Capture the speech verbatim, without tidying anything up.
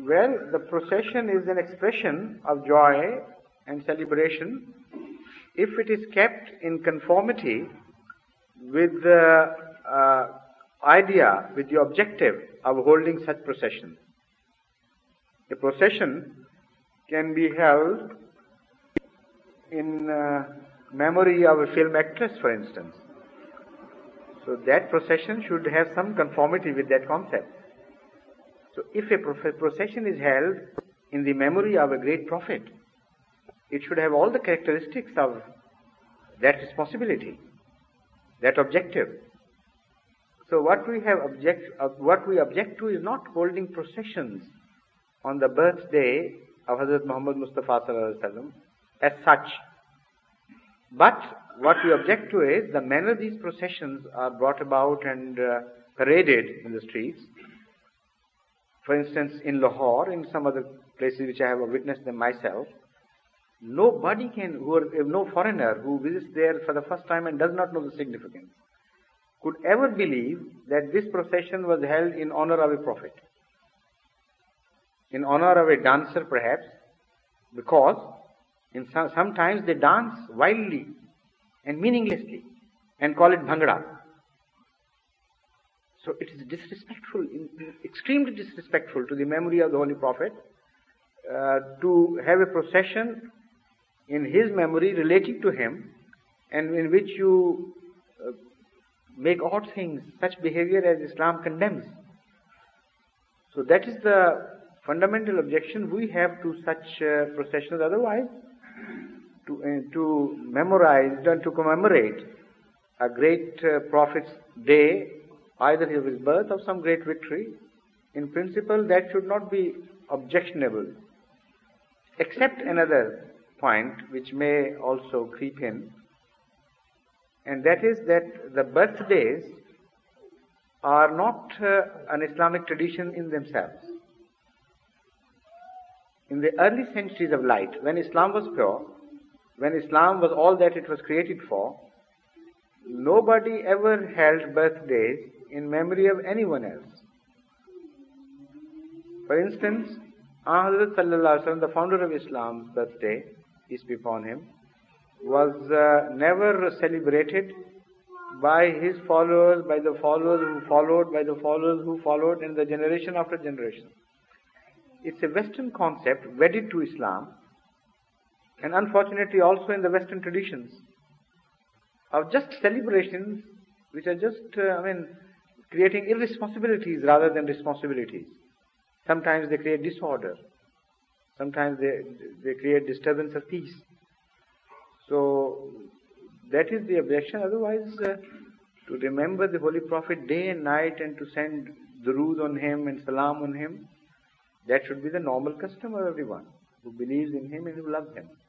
Well, the procession is an expression of joy and celebration if it is kept in conformity with the uh, idea, with the objective of holding such procession. A procession can be held in uh, memory of a film actress, for instance. So that procession should have some conformity with that concept. So if a procession is held in the memory of a great prophet, it should have all the characteristics of that responsibility, that objective. So what we have object, uh, what we object to is not holding processions on the birthday of Hazrat Muhammad Mustafa Sallallahu Alaihi Wasallam as such. But what we object to is the manner these processions are brought about and uh, paraded in the streets. For instance, in Lahore, in some other places which I have witnessed them myself, nobody can, who are, no foreigner who visits there for the first time and does not know the significance, could ever believe that this procession was held in honor of a prophet, in honor of a dancer perhaps, because in some, sometimes they dance wildly and meaninglessly and call it bhangra. So it is disrespectful, extremely disrespectful to the memory of the Holy Prophet uh, to have a procession in his memory relating to him, and in which you uh, make odd things, such behavior as Islam condemns. So that is the fundamental objection we have to such uh, processions. Otherwise, to, uh, to memorize and to commemorate a great uh, prophet's day, either of his birth or some great victory, in principle that should not be objectionable. Except another point which may also creep in, and that is that the birthdays are not uh, an Islamic tradition in themselves. In the early centuries of light, when Islam was pure, when Islam was all that it was created for, nobody ever held birthdays in memory of anyone else. For instance, Hazrat Sallallahu Alaihi Wasallam, the founder of Islam's birthday, peace be upon him, was uh, never celebrated by his followers, by the followers who followed, by the followers who followed, and the generation after generation. It's a Western concept wedded to Islam, and unfortunately also in the Western traditions, of just celebrations which are just, uh, I mean, creating irresponsibilities rather than responsibilities. Sometimes they create disorder. Sometimes they, they create disturbance of peace. So, that is the objection. Otherwise, uh, to remember the Holy Prophet day and night and to send durood on him and salam on him, that should be the normal custom of everyone who believes in him and who loves him.